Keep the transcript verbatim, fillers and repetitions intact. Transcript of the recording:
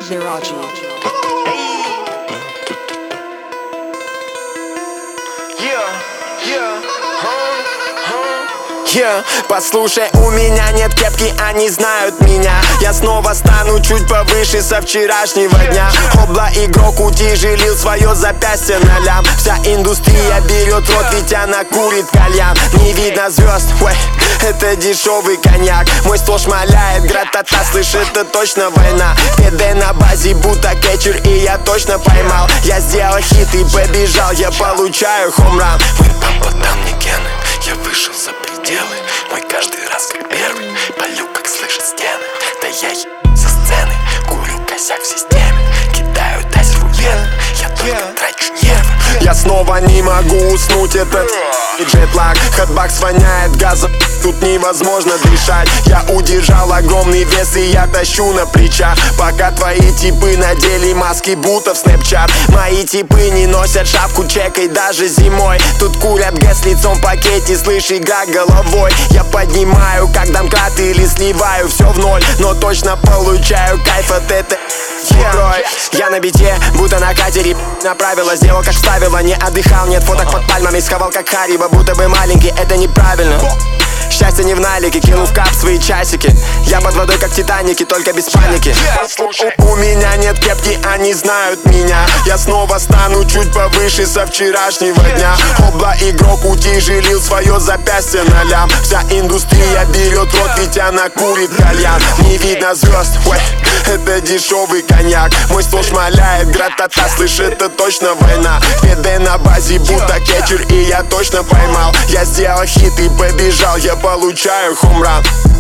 Miraji. Yeah, послушай, у меня нет кепки, они знают меня. Я снова стану чуть повыше со вчерашнего дня. Обла игрок утяжелил свое запястье на лям. Вся индустрия берет рот, ведь она курит кальян. Не видно звезд, ой, это дешевый коньяк. Мой стол шмаляет, гратата, слышь, это точно война. ПД на базе, будто кетчер, и я точно поймал. Я сделал хит и побежал, я получаю хомран. Мой папа дал мне гены, я вышел за пределы. Мой каждый раз как первый, полю как слышат стены. Да я еб со сцены, курю косяк в системе. Кидаю дась руены, я только трачу нервы. Я снова не могу уснуть, этот джетлаг. Хэтбакс воняет газом, тут невозможно дышать. Я удержал огромный вес и я тащу на плечах. Пока твои типы надели маски, будто в снэпчат. Мои типы не носят шапку, чекай даже зимой. Тут курят гэс лицом в пакете, слышь, игра головой. Я поднимаю, как домкрат или сливаю все в ноль. Но точно получаю кайф от этой yeah. Я на бите, будто на катере. Направила, сделал как вставила, не отдыхал, нет фоток под пальмами. Сховал как Хариба, будто бы маленький, это неправильно. Счастье не в налике, кинул в кап свои часики. Я под водой как Титаники, только без паники. У, у меня нет кепки, они знают меня. Я снова стану чуть повыше со вчерашнего дня. Обла игрок утяжелил свое запястье на лям. Вся индустрия берет рот, ведь она курит кальян. Не видно звезд, ой, это дешевый коньяк. Мой стол шмаляет, гратата, слышь, это точно война. ПД на базе, будто кетчер, и я точно поймал. Я сделал хит и побежал, я получаю хомран.